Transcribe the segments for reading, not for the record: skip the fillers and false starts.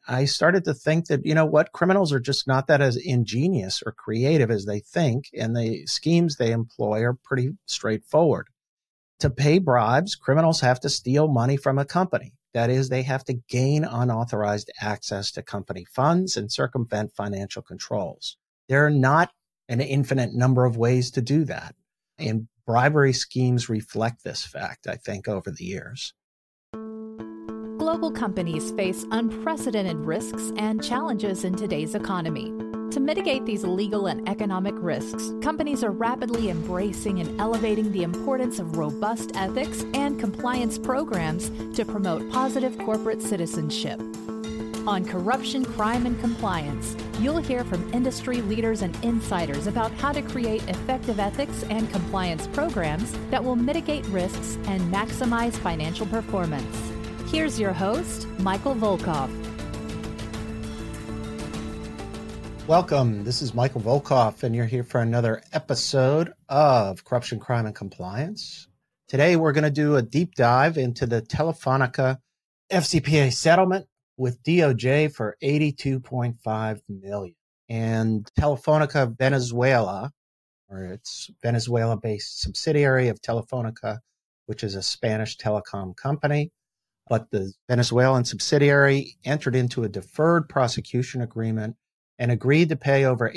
I started to think that, criminals are just not that as ingenious or creative as they think, and the schemes they employ are pretty straightforward. To pay bribes, criminals have to steal money from a company. That is, they have to gain unauthorized access to company funds and circumvent financial controls. There are not an infinite number of ways to do that. And bribery schemes reflect this fact, I think, over the years. Global companies face unprecedented risks and challenges in today's economy. To mitigate these legal and economic risks, companies are rapidly embracing and elevating the importance of robust ethics and compliance programs to promote positive corporate citizenship. On Corruption, Crime, and Compliance, you'll hear from industry leaders and insiders about how to create effective ethics and compliance programs that will mitigate risks and maximize financial performance. Here's your host, Michael Volkov. Welcome. This is Michael Volkov, and you're here for another episode of Corruption, Crime, and Compliance. Today, we're going to do a deep dive into the Telefonica FCPA settlement with DOJ for $82.5 million. And Telefonica Venezuela, or its Venezuela-based subsidiary of Telefonica, which is a Spanish telecom company. But the Venezuelan subsidiary entered into a deferred prosecution agreement and agreed to pay over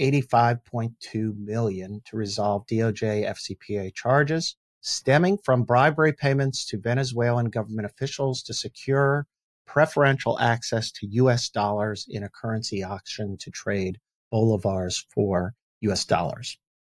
$85.2 million to resolve DOJ FCPA charges stemming from bribery payments to Venezuelan government officials to secure preferential access to U.S. dollars in a currency auction to trade bolivars for U.S. dollars.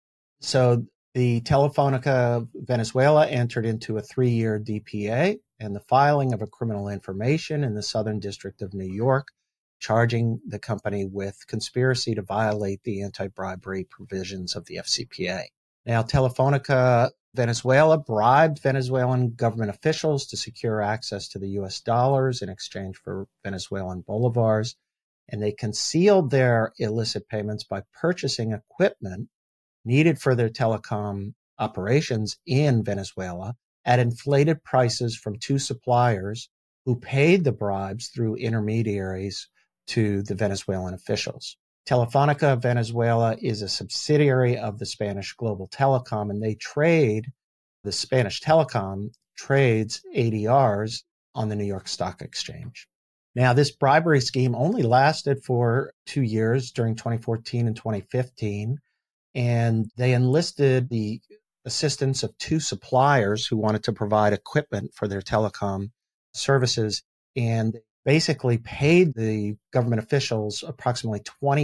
So the Telefonica Venezuela entered into a 3-year DPA and the filing of a criminal information in the Southern District of New York, charging the company with conspiracy to violate the anti-bribery provisions of the FCPA. Now, Telefonica Venezuela bribed Venezuelan government officials to secure access to the U.S. dollars in exchange for Venezuelan bolivars, and they concealed their illicit payments by purchasing equipment needed for their telecom operations in Venezuela at inflated prices from two suppliers who paid the bribes through intermediaries to the Venezuelan officials. Telefonica Venezuela is a subsidiary of the Spanish Global Telecom, and the Spanish telecom trades ADRs on the New York Stock Exchange. Now, this bribery scheme only lasted for 2 years during 2014 and 2015, and they enlisted the assistance of two suppliers who wanted to provide equipment for their telecom services, and basically paid the government officials approximately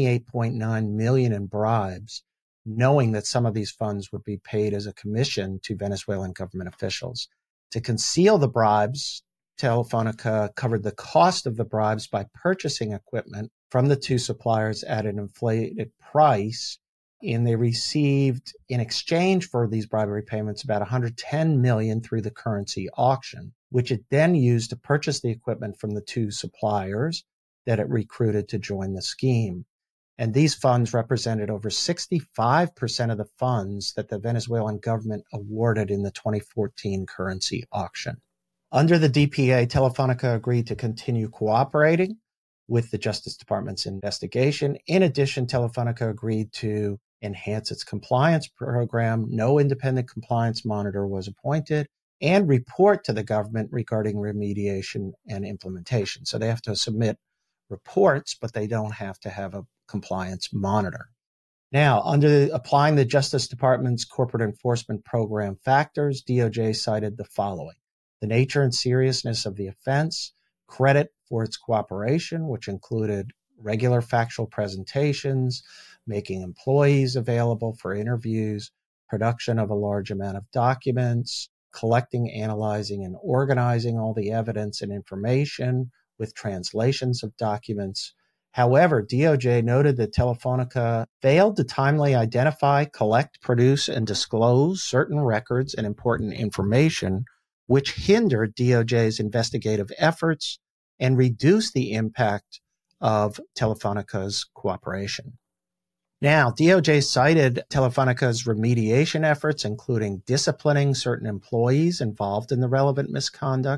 $28.9 million in bribes, knowing that some of these funds would be paid as a commission to Venezuelan government officials. To conceal the bribes, Telefonica covered the cost of the bribes by purchasing equipment from the two suppliers at an inflated price, and they received, in exchange for these bribery payments, about $110 million through the currency auction, which it then used to purchase the equipment from the two suppliers that it recruited to join the scheme. And these funds represented over 65% of the funds that the Venezuelan government awarded in the 2014 currency auction. Under the DPA, Telefonica agreed to continue cooperating with the Justice Department's investigation. In addition, Telefonica agreed to enhance its compliance program. No independent compliance monitor was appointed, and report to the government regarding remediation and implementation. So they have to submit reports, but they don't have to have a compliance monitor. Now, applying the Justice Department's corporate enforcement program factors, DOJ cited the following: the nature and seriousness of the offense, credit for its cooperation, which included regular factual presentations, making employees available for interviews, production of a large amount of documents, collecting, analyzing, and organizing all the evidence and information with translations of documents. However, DOJ noted that Telefonica failed to timely identify, collect, produce, and disclose certain records and important information, which hindered DOJ's investigative efforts and reduced the impact of Telefonica's cooperation. Now, DOJ cited Telefonica's remediation efforts, including disciplining certain employees involved in the relevant misconduct,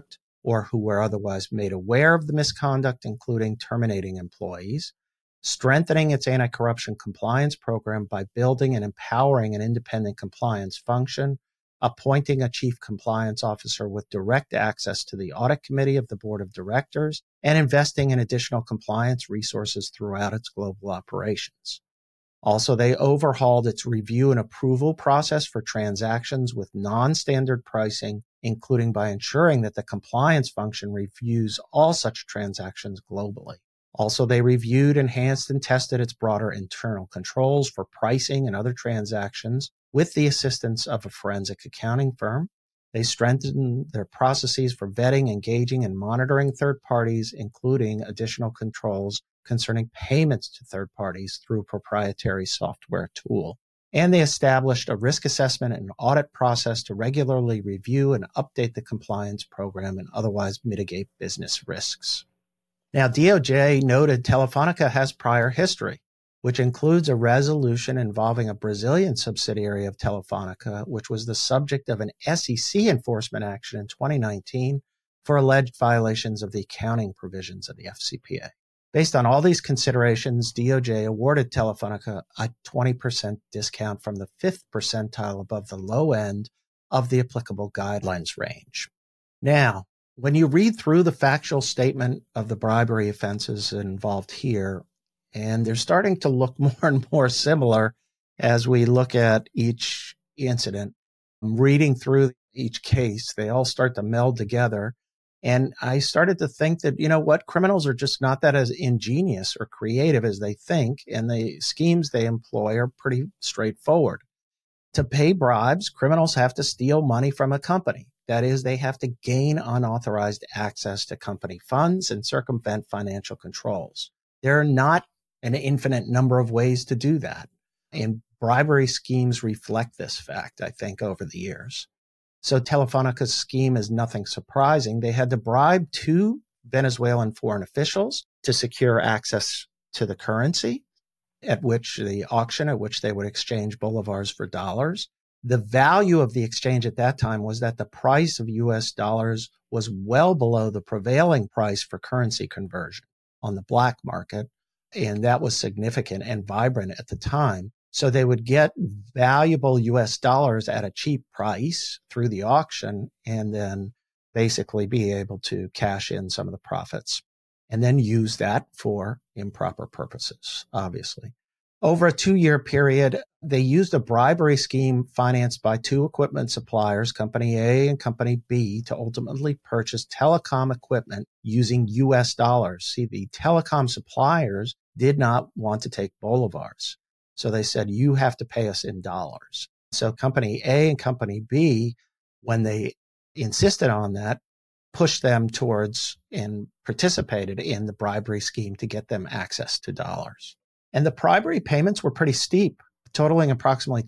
or who were otherwise made aware of the misconduct, including terminating employees, strengthening its anti-corruption compliance program by building and empowering an independent compliance function, appointing a chief compliance officer with direct access to the audit committee of the board of directors, and investing in additional compliance resources throughout its global operations. Also, they overhauled its review and approval process for transactions with non-standard pricing, including by ensuring that the compliance function reviews all such transactions globally. Also, they reviewed, enhanced, and tested its broader internal controls for pricing and other transactions with the assistance of a forensic accounting firm. They strengthened their processes for vetting, engaging, and monitoring third parties, including additional controls concerning payments to third parties through a proprietary software tool. And they established a risk assessment and audit process to regularly review and update the compliance program and otherwise mitigate business risks. Now, DOJ noted Telefonica has prior history, which includes a resolution involving a Brazilian subsidiary of Telefonica, which was the subject of an SEC enforcement action in 2019 for alleged violations of the accounting provisions of the FCPA. Based on all these considerations, DOJ awarded Telefonica a 20% discount from the 5th percentile above the low end of the applicable guidelines range. Now, when you read through the factual statement of the bribery offenses involved here, and they're starting to look more and more similar as we look at each incident, reading through each case, they all start to meld together. And I started to think that, you know what, criminals are just not that as ingenious or creative as they think, and the schemes they employ are pretty straightforward. To pay bribes, criminals have to steal money from a company. That is, they have to gain unauthorized access to company funds and circumvent financial controls. There are not an infinite number of ways to do that. And bribery schemes reflect this fact, I think, over the years. So Telefonica's scheme is nothing surprising. They had to bribe 2 Venezuelan foreign officials to secure access to the currency at which the auction at which they would exchange bolivars for dollars. The value of the exchange at that time was that the price of US dollars was well below the prevailing price for currency conversion on the black market. And that was significant and vibrant at the time. So they would get valuable US dollars at a cheap price through the auction and then basically be able to cash in some of the profits and then use that for improper purposes, obviously. Over a 2-year period, they used a bribery scheme financed by 2 equipment suppliers, Company A and Company B, to ultimately purchase telecom equipment using US dollars. See, the telecom suppliers did not want to take bolivars. So they said, you have to pay us in dollars. So Company A and Company B, when they insisted on that, pushed them towards and participated in the bribery scheme to get them access to dollars. And the bribery payments were pretty steep, totaling approximately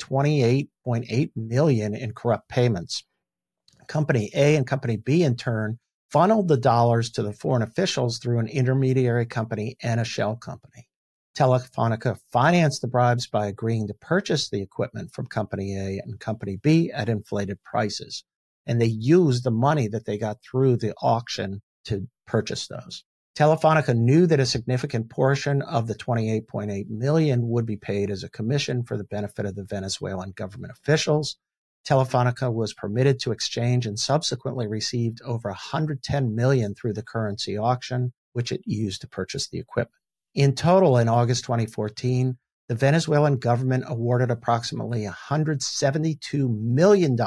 $28.8 million in corrupt payments. Company A and Company B, in turn, funneled the dollars to the foreign officials through an intermediary company and a shell company. Telefonica financed the bribes by agreeing to purchase the equipment from Company A and Company B at inflated prices. And they used the money that they got through the auction to purchase those. Telefonica knew that a significant portion of the $28.8 million would be paid as a commission for the benefit of the Venezuelan government officials. Telefonica was permitted to exchange and subsequently received over $110 million through the currency auction, which it used to purchase the equipment. In total, in August 2014, the Venezuelan government awarded approximately $172 million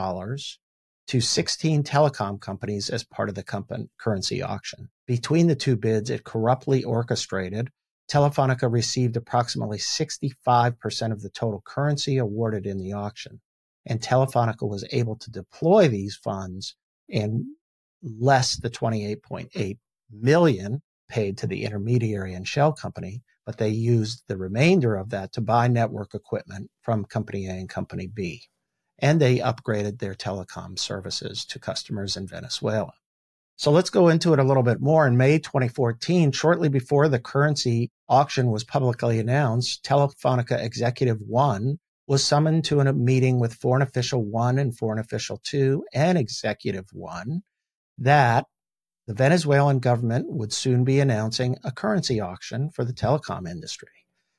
to 16 telecom companies as part of the currency auction. Between the 2 bids, it corruptly orchestrated. Telefonica received approximately 65% of the total currency awarded in the auction. And Telefonica was able to deploy these funds and less the $28.8 million paid to the intermediary and shell company, but they used the remainder of that to buy network equipment from Company A and Company B. And they upgraded their telecom services to customers in Venezuela. So let's go into it a little bit more. In May 2014, shortly before the currency auction was publicly announced, Telefonica Executive 1 was summoned to a meeting with Foreign Official 1 and Foreign Official 2 and Executive 1 that The Venezuelan government would soon be announcing a currency auction for the telecom industry,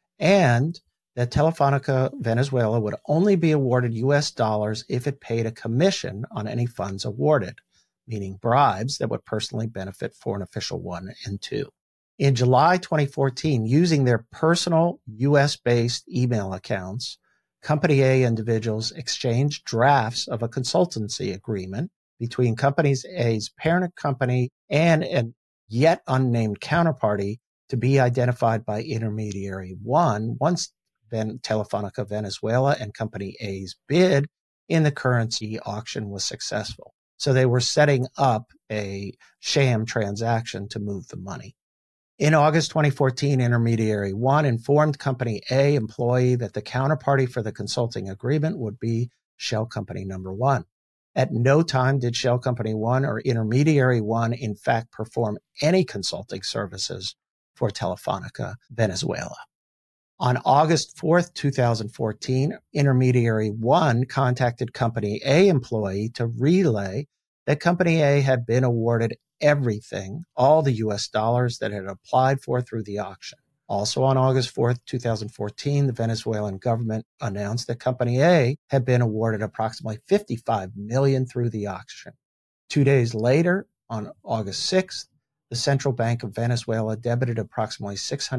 and that Telefonica Venezuela would only be awarded US dollars if it paid a commission on any funds awarded, meaning bribes that would personally benefit Foreign Official 1 and 2. In July 2014, using their personal US-based email accounts, Company A individuals exchanged drafts of a consultancy agreement between Company A's parent company and a yet unnamed counterparty to be identified by Intermediary 1 once Telefonica Venezuela and Company A's bid in the currency auction was successful. So they were setting up a sham transaction to move the money. In August 2014, Intermediary 1 informed Company A employee that the counterparty for the consulting agreement would be Shell Company Number 1. At no time did Shell Company 1 or Intermediary 1 in fact perform any consulting services for Telefonica Venezuela. On August 4th, 2014, Intermediary 1 contacted Company A employee to relay that Company A had been awarded everything, all the US dollars that it had applied for through the auction. Also on August 4th, 2014, the Venezuelan government announced that Company A had been awarded approximately $55 million through the auction. 2 days later, on August 6th, the Central Bank of Venezuela debited approximately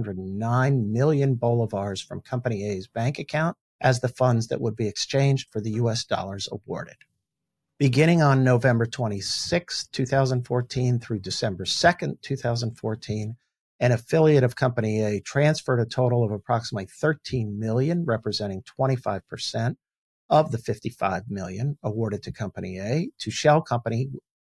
609 million bolivars from Company A's bank account as the funds that would be exchanged for the US dollars awarded. Beginning on November 26, 2014 through December 2nd, 2014, an affiliate of Company A transferred a total of approximately 13 million, representing 25% of the 55 million awarded to Company A, to Shell Company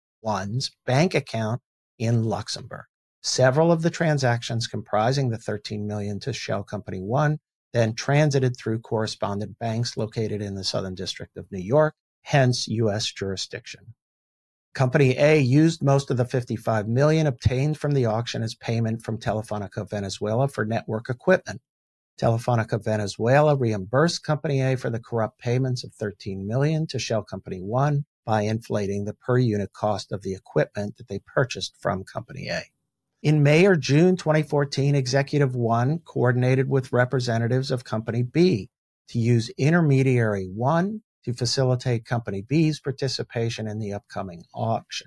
1's bank account in Luxembourg. Several of the transactions comprising the 13 million to Shell Company 1 then transited through correspondent banks located in the Southern District of New York, hence U.S. jurisdiction. Company A used most of the 55 million obtained from the auction as payment from Telefonica Venezuela for network equipment. Telefonica Venezuela reimbursed Company A for the corrupt payments of 13 million to Shell Company 1 by inflating the per unit cost of the equipment that they purchased from Company A. In May or June 2014, Executive 1 coordinated with representatives of Company B to use Intermediary 1 to facilitate Company B's participation in the upcoming auction.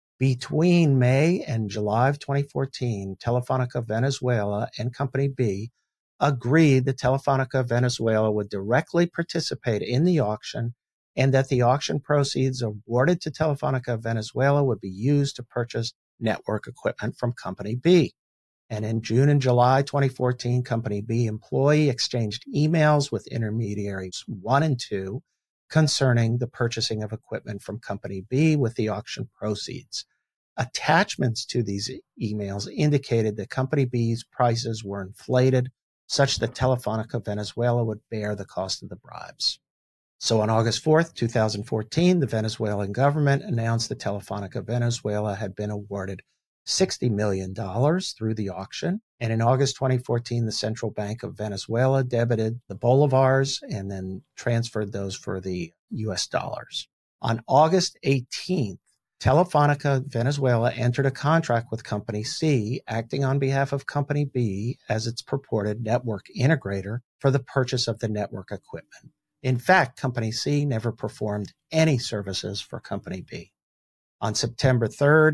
Between May and July of 2014, Telefonica Venezuela and Company B agreed that Telefonica Venezuela would directly participate in the auction and that the auction proceeds awarded to Telefonica Venezuela would be used to purchase network equipment from Company B. And in June and July 2014, Company B employee exchanged emails with Intermediaries 1 and 2 concerning the purchasing of equipment from Company B with the auction proceeds. Attachments to these emails indicated that Company B's prices were inflated such that Telefonica Venezuela would bear the cost of the bribes. So on August 4th, 2014, the Venezuelan government announced that Telefonica Venezuela had been awarded $60 million through the auction. And in August 2014, the Central Bank of Venezuela debited the bolivars and then transferred those for the US dollars. On August 18th, Telefonica Venezuela entered a contract with Company C, acting on behalf of Company B as its purported network integrator for the purchase of the network equipment. In fact, Company C never performed any services for Company B. On September 3rd,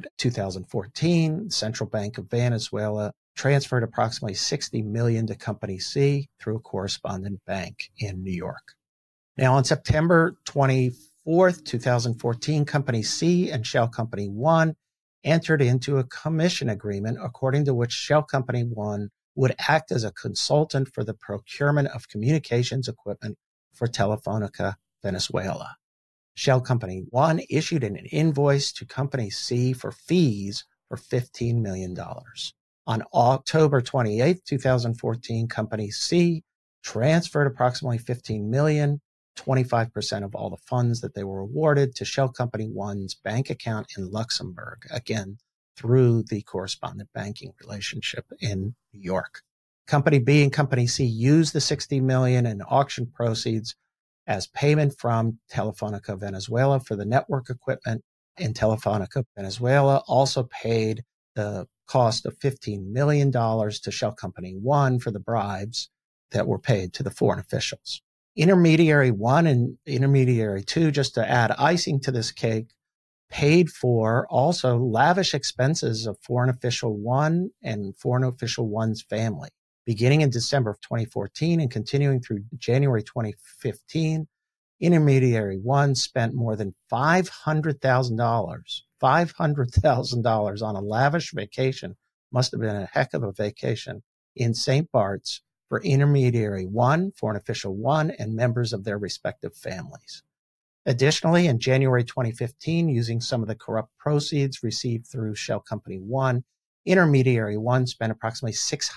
2014, Central Bank of Venezuela transferred approximately $60 million to Company C through a correspondent bank in New York. Now, on September 24th, 2014, Company C and Shell Company 1 entered into a commission agreement according to which Shell Company 1 would act as a consultant for the procurement of communications equipment for Telefonica Venezuela. Shell Company 1 issued an invoice to Company C for fees for $15 million. On October 28, 2014, Company C transferred approximately $15 million, 25% of all the funds that they were awarded, to Shell Company 1's bank account in Luxembourg, again, through the correspondent banking relationship in New York. Company B and Company C used the $60 million in auction proceeds as payment from Telefonica Venezuela for the network equipment And Telefonica Venezuela also paid the cost of $15 million to Shell Company 1 for the bribes that were paid to the foreign officials. Intermediary 1 and Intermediary 2, just to add icing to this cake, paid for also lavish expenses of Foreign Official 1 and Foreign Official 1's family. Beginning in December of 2014 and continuing through January 2015, Intermediary 1 spent more than $500,000 on a lavish vacation, must have been a heck of a vacation, in St. Bart's for Intermediary 1, Foreign Official 1, and members of their respective families. Additionally, in January 2015, using some of the corrupt proceeds received through Shell Company 1, Intermediary 1 spent approximately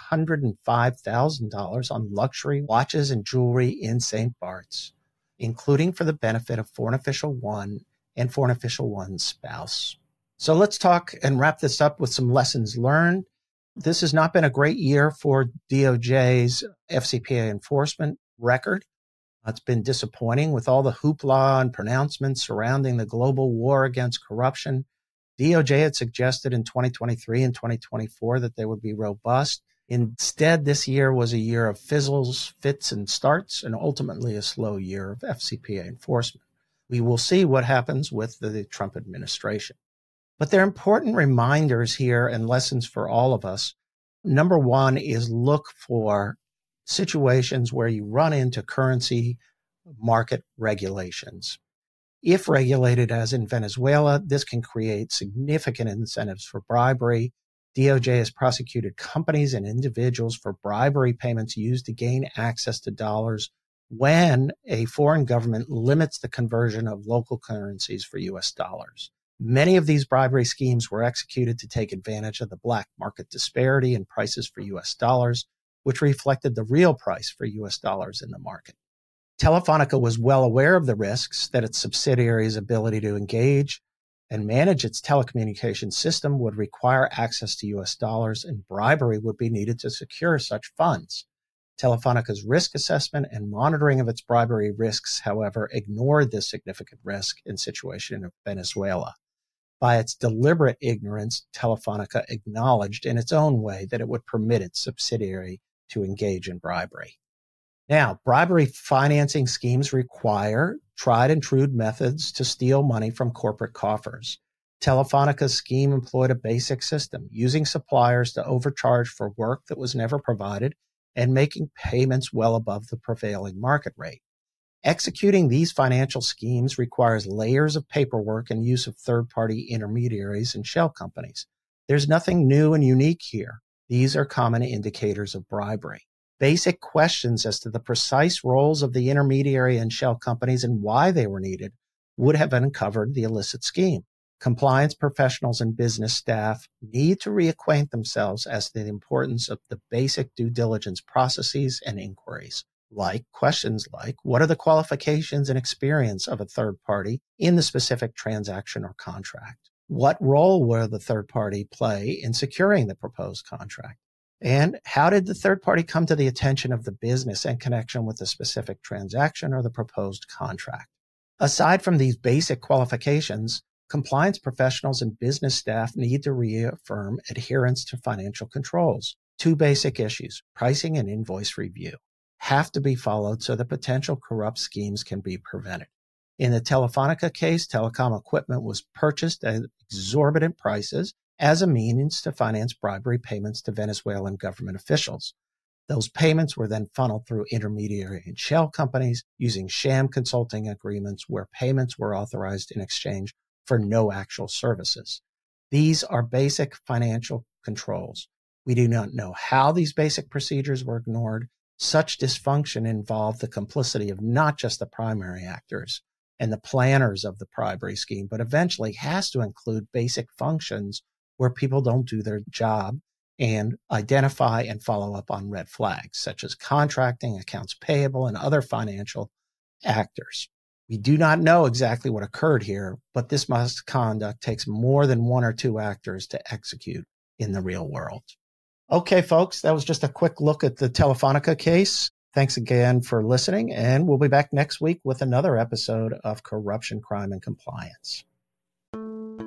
$605,000 on luxury watches and jewelry in St. Bart's, including for the benefit of Foreign Official 1 and Foreign Official 1's spouse. So let's talk and wrap this up with some lessons learned. This has not been a great year for DOJ's FCPA enforcement record. It's been disappointing with all the hoopla and pronouncements surrounding the global war against corruption. DOJ had suggested in 2023 and 2024 that they would be robust. Instead, this year was a year of fizzles, fits, and starts, and ultimately a slow year of FCPA enforcement. We will see what happens with the Trump administration. But there are important reminders here and lessons for all of us. Number one is look for situations where you run into currency market regulations. If regulated as in Venezuela, this can create significant incentives for bribery. DOJ has prosecuted companies and individuals for bribery payments used to gain access to dollars when a foreign government limits the conversion of local currencies for U.S. dollars. Many of these bribery schemes were executed to take advantage of the black market disparity in prices for U.S. dollars, which reflected the real price for U.S. dollars in the market. Telefonica was well aware of the risks that its subsidiary's ability to engage and manage its telecommunications system would require access to U.S. dollars, and bribery would be needed to secure such funds. Telefonica's risk assessment and monitoring of its bribery risks, however, ignored this significant risk in situation in Venezuela. By its deliberate ignorance, Telefonica acknowledged in its own way that it would permit its subsidiary to engage in bribery. Now, bribery financing schemes require tried and true methods to steal money from corporate coffers. Telefonica's scheme employed a basic system, using suppliers to overcharge for work that was never provided and making payments well above the prevailing market rate. Executing these financial schemes requires layers of paperwork and use of third-party intermediaries and shell companies. There's nothing new and unique here. These are common indicators of bribery. Basic questions as to the precise roles of the intermediary and shell companies and why they were needed would have uncovered the illicit scheme. Compliance professionals and business staff need to reacquaint themselves as to the importance of the basic due diligence processes and inquiries. Questions like, what are the qualifications and experience of a third party in the specific transaction or contract? What role will the third party play in securing the proposed contract? And how did the third party come to the attention of the business in connection with the specific transaction or the proposed contract? Aside from these basic qualifications, compliance professionals and business staff need to reaffirm adherence to financial controls. Two basic issues, pricing and invoice review, have to be followed so that potential corrupt schemes can be prevented. In the Telefonica case, telecom equipment was purchased at exorbitant prices as a means to finance bribery payments to Venezuelan government officials. Those payments were then funneled through intermediary and shell companies using sham consulting agreements where payments were authorized in exchange for no actual services. These are basic financial controls. We do not know how these basic procedures were ignored. Such dysfunction involved the complicity of not just the primary actors and the planners of the bribery scheme, but eventually has to include basic functions where people don't do their job and identify and follow up on red flags, such as contracting, accounts payable, and other financial actors. We do not know exactly what occurred here, but this misconduct takes more than one or two actors to execute in the real world. Okay, folks, that was just a quick look at the Telefonica case. Thanks again for listening, and we'll be back next week with another episode of Corruption, Crime, and Compliance.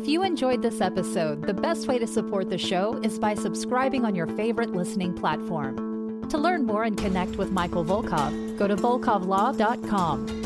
If you enjoyed this episode, the best way to support the show is by subscribing on your favorite listening platform. To learn more and connect with Michael Volkov, go to volkovlaw.com.